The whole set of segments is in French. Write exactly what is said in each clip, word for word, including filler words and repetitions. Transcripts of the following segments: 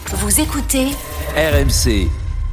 Vous écoutez R M C.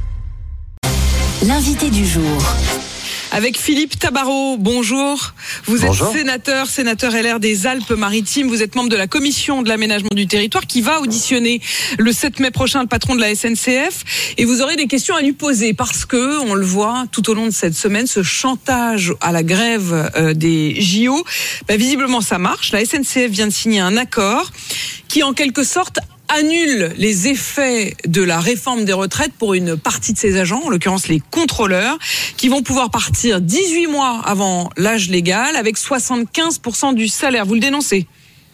L'invité du jour. Avec Philippe Tabarot, bonjour. Vous bonjour. êtes sénateur, sénateur L R des Alpes-Maritimes. Vous êtes membre de la commission de l'aménagement du territoire qui va auditionner le sept mai prochain le patron de la S N C F. Et vous aurez des questions à lui poser parce que, on le voit tout au long de cette semaine, ce chantage à la grève euh, des J O, bah, visiblement ça marche. La S N C F vient de signer un accord qui, en quelque sorte, annule les effets de la réforme des retraites pour une partie de ses agents, en l'occurrence les contrôleurs, qui vont pouvoir partir dix-huit mois avant l'âge légal avec soixante-quinze pour cent du salaire. Vous le dénoncez ?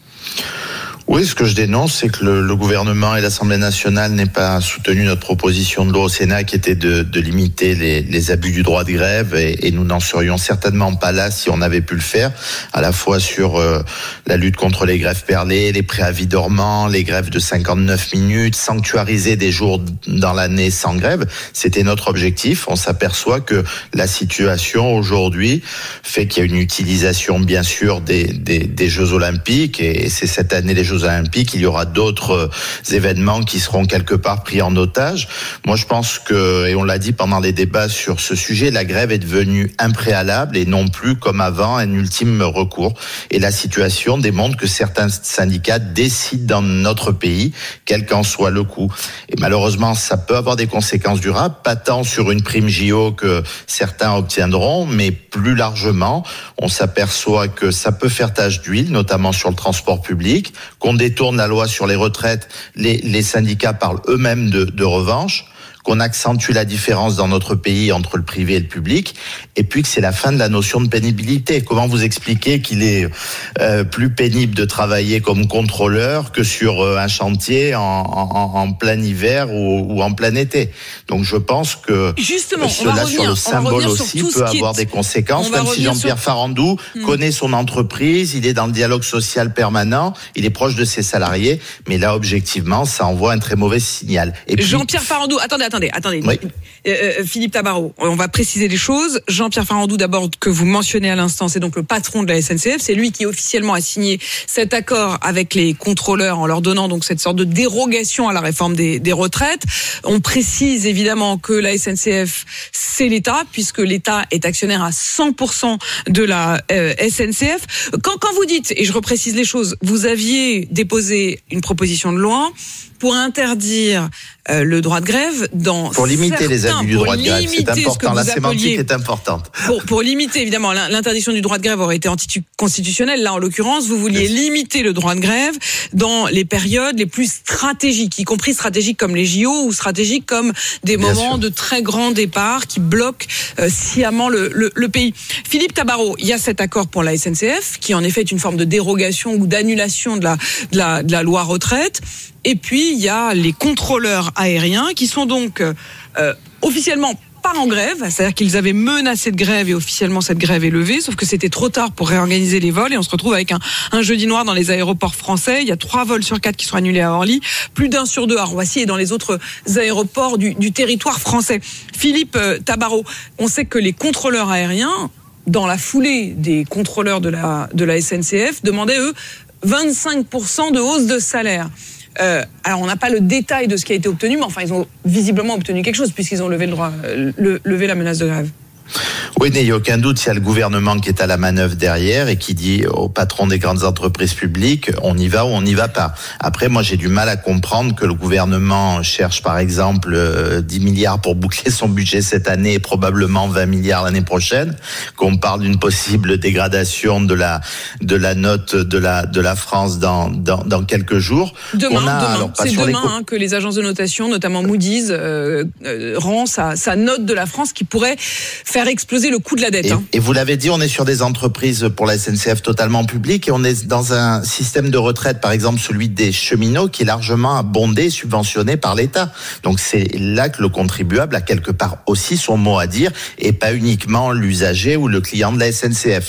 Oui, ce que je dénonce, c'est que le, le gouvernement et l'Assemblée nationale n'aient pas soutenu notre proposition de loi au Sénat qui était de, de limiter les, les abus du droit de grève et, et nous n'en serions certainement pas là si on avait pu le faire, à la fois sur euh, la lutte contre les grèves perlées, les préavis dormants, les grèves de cinquante-neuf minutes, sanctuariser des jours dans l'année sans grève. C'était notre objectif. On s'aperçoit que la situation aujourd'hui fait qu'il y a une utilisation bien sûr des, des, des Jeux Olympiques et c'est cette année les Jeux Olympiques, il y aura d'autres événements qui seront quelque part pris en otage. Moi, je pense que, et on l'a dit pendant les débats sur ce sujet, la grève est devenue impréalable et non plus, comme avant, un ultime recours. Et la situation démontre que certains syndicats décident dans notre pays, quel qu'en soit le coût. Et malheureusement, ça peut avoir des conséquences durables, pas tant sur une prime J O que certains obtiendront, mais plus largement, on s'aperçoit que ça peut faire tache d'huile, notamment sur le transport public, qu'on détourne la loi sur les retraites, les, les syndicats parlent eux-mêmes de, de revanche, qu'on accentue la différence dans notre pays entre le privé et le public, et puis que c'est la fin de la notion de pénibilité. Comment vous expliquer qu'il est euh, plus pénible de travailler comme contrôleur que sur euh, un chantier en, en, en plein hiver ou, ou en plein été? Donc je pense que Justement, cela on va revenir, sur le symbole aussi peut avoir des conséquences, même si Jean-Pierre sur... Farandou hmm. connaît son entreprise, il est dans le dialogue social permanent, il est proche de ses salariés, mais là objectivement ça envoie un très mauvais signal. Et puis... Jean-Pierre Farandou, attendez, Attendez, attendez. Oui. Euh, Philippe Tabarot, on va préciser les choses. Jean-Pierre Farandou, d'abord, que vous mentionnez à l'instant, c'est donc le patron de la S N C F. C'est lui qui officiellement a signé cet accord avec les contrôleurs en leur donnant donc cette sorte de dérogation à la réforme des, des retraites. On précise évidemment que la S N C F, c'est l'État, puisque l'État est actionnaire à cent pour cent de la euh, S N C F. Quand, quand vous dites, et je reprécise les choses, vous aviez déposé une proposition de loi pour interdire euh, le droit de grève dans pour limiter certains, les abus du droit de grève, c'est important. La sémantique est importante. Pour, pour limiter, évidemment, l'interdiction du droit de grève aurait été anticonstitutionnelle. Là, en l'occurrence, vous vouliez limiter le droit de grève dans les périodes les plus stratégiques, y compris stratégiques comme les J O ou stratégiques comme des Bien moments sûr. de très grand départ qui bloquent euh, sciemment le, le, le pays. Philippe Tabarot, il y a cet accord pour la S N C F qui, en effet, est une forme de dérogation ou d'annulation de la, de la, de la loi retraite. Et puis, il y a les contrôleurs aériens qui sont donc euh, officiellement pas en grève, c'est-à-dire qu'ils avaient menacé de grève et officiellement cette grève est levée, sauf que c'était trop tard pour réorganiser les vols et on se retrouve avec un, un jeudi noir dans les aéroports français. Il y a trois vols sur quatre qui sont annulés à Orly, plus d'un sur deux à Roissy et dans les autres aéroports du, du territoire français. Philippe euh, Tabarot, on sait que les contrôleurs aériens, dans la foulée des contrôleurs de la, de la S N C F, demandaient, eux, vingt-cinq pour cent de hausse de salaire. Euh, alors on n'a pas le détail de ce qui a été obtenu, mais enfin ils ont visiblement obtenu quelque chose puisqu'ils ont levé le droit, le, levé la menace de grève. Oui, il n'y a aucun doute, il y a le gouvernement qui est à la manœuvre derrière et qui dit au patron des grandes entreprises publiques, on y va ou on n'y va pas. Après, moi, j'ai du mal à comprendre que le gouvernement cherche, par exemple, dix milliards pour boucler son budget cette année et probablement vingt milliards l'année prochaine, qu'on parle d'une possible dégradation de la, de la note de la, de la France dans, dans, dans quelques jours. Demain, on a, demain. Alors, c'est demain les... hein, que les agences de notation, notamment Moody's, euh, euh, rend sa, sa note de la France qui pourrait faire exploser le coût de la dette. Et, hein. et vous l'avez dit, on est sur des entreprises pour la S N C F totalement publiques et on est dans un système de retraite, par exemple celui des cheminots, qui est largement abondé, subventionné par l'État. Donc c'est là que le contribuable a quelque part aussi son mot à dire et pas uniquement l'usager ou le client de la S N C F.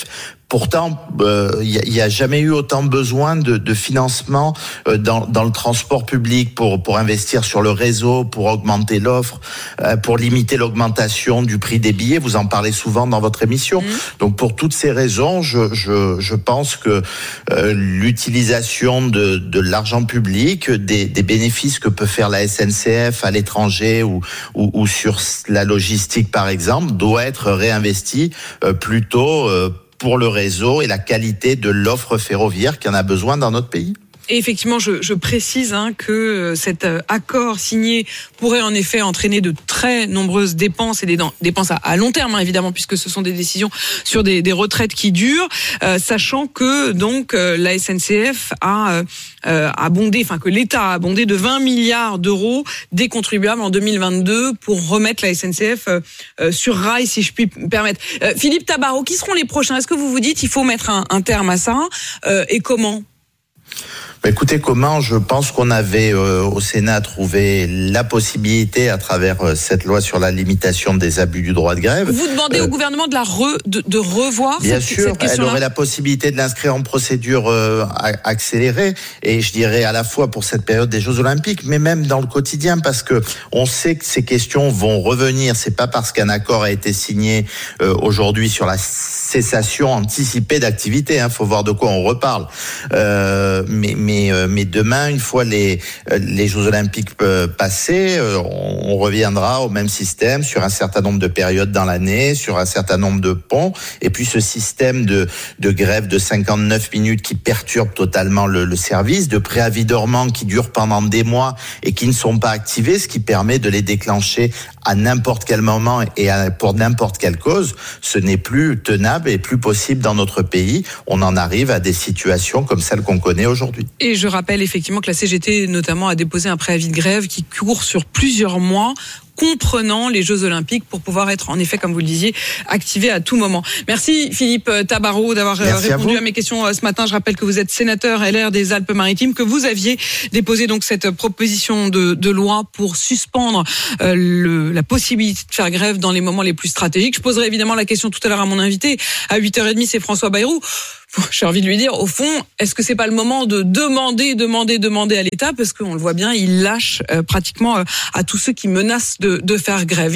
Pourtant, il euh, n'y a, a jamais eu autant besoin de, de financement euh, dans, dans le transport public pour, pour investir sur le réseau, pour augmenter l'offre, euh, pour limiter l'augmentation du prix des billets. Vous en parlez souvent dans votre émission. Mmh. Donc, pour toutes ces raisons, je, je, je pense que euh, l'utilisation de, de l'argent public, des, des bénéfices que peut faire la S N C F à l'étranger ou, ou, ou sur la logistique, par exemple, doit être réinvestie euh, plutôt euh, pour le réseau et la qualité de l'offre ferroviaire qui en a besoin dans notre pays. Et effectivement, je, je précise hein, que cet accord signé pourrait en effet entraîner de très nombreuses dépenses et des dépenses à, à long terme, hein, évidemment, puisque ce sont des décisions sur des, des retraites qui durent, euh, sachant que donc euh, la S N C F a euh, abondé, enfin que l'État a abondé de vingt milliards d'euros des contribuables en deux mille vingt-deux pour remettre la S N C F euh, sur rail, si je puis me permettre. Euh, Philippe Tabarot, qui seront les prochains ? Est-ce que vous vous dites il faut mettre un, un terme à ça euh, et comment ? Écoutez, comment je pense qu'on avait euh, au Sénat trouvé la possibilité à travers euh, cette loi sur la limitation des abus du droit de grève. Vous demandez euh, au gouvernement de la re, de, de revoir bien cette, sûr, cette question-là. Elle aurait la possibilité de l'inscrire en procédure euh, accélérée et je dirais à la fois pour cette période des Jeux Olympiques, mais même dans le quotidien parce que on sait que ces questions vont revenir. C'est pas parce qu'un accord a été signé euh, aujourd'hui sur la cessation anticipée d'activité. Hein, faut voir de quoi on reparle. Euh, mais mais Mais, mais demain, une fois les, les Jeux Olympiques passés, on reviendra au même système sur un certain nombre de périodes dans l'année, sur un certain nombre de ponts. Et puis ce système de, de grève de cinquante-neuf minutes qui perturbe totalement le, le service, de préavis dormants qui durent pendant des mois et qui ne sont pas activés, ce qui permet de les déclencher à n'importe quel moment et à, pour n'importe quelle cause, ce n'est plus tenable et plus possible dans notre pays. On en arrive à des situations comme celles qu'on connaît aujourd'hui. Et je rappelle effectivement que la C G T notamment a déposé un préavis de grève qui court sur plusieurs mois, comprenant les Jeux Olympiques pour pouvoir être en effet, comme vous le disiez, activé à tout moment. Merci Philippe Tabarot d'avoir Merci répondu à, à mes questions ce matin. Je rappelle que vous êtes sénateur L R des Alpes-Maritimes, que vous aviez déposé donc cette proposition de, de loi pour suspendre euh, le, la possibilité de faire grève dans les moments les plus stratégiques. Je poserai évidemment la question tout à l'heure à mon invité. À huit heures trente, c'est François Bayrou. J'ai envie de lui dire, au fond, est-ce que c'est pas le moment de demander, demander, demander à l'État, parce qu'on le voit bien, il lâche euh, pratiquement euh, à tous ceux qui menacent de, de faire grève.